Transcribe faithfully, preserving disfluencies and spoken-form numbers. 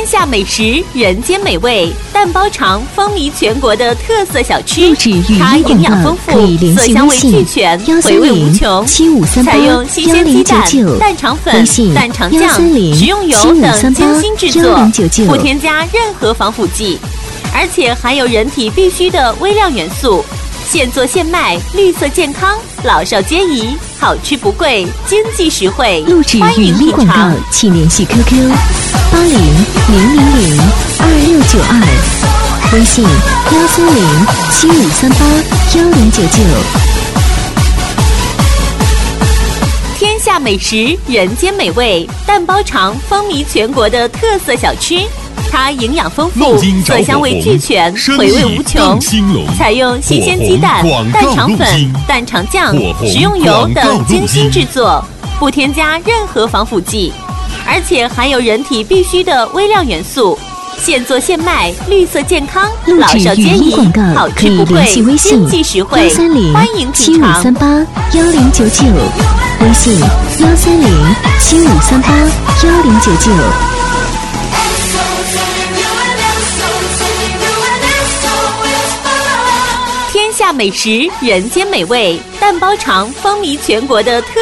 天下美食，人间美味，蛋包肠风靡全国的特色小吃。它营养丰富，色香味俱全，回味无穷。采用新鲜鸡蛋、蛋肠粉、蛋肠酱、食用油等精心制作，不添加任何防腐剂，而且含有人体必需的微量元素。现做现卖，绿色健康，老少皆宜，好吃不贵，经济实惠。 录制语音广告，请联系 Q Q 八零零零零二六九二，微信幺三零七五三八幺零九九。 天下美食，人间美味，蛋包肠风靡全国的特色小吃。它营养丰富，色香味俱全，回味无穷。采用新鲜鸡蛋、蛋肠粉、蛋肠酱、食用油等精心制作，不添加任何防腐剂，而且含有人体必需的微量元素。现做现卖，绿色健康，老少皆宜，好吃不贵，经济实惠。欢迎品尝。七五三八幺零九九，微信幺三零七五三八幺零九九。天下美食，人间美味，蛋包肠风靡全国的特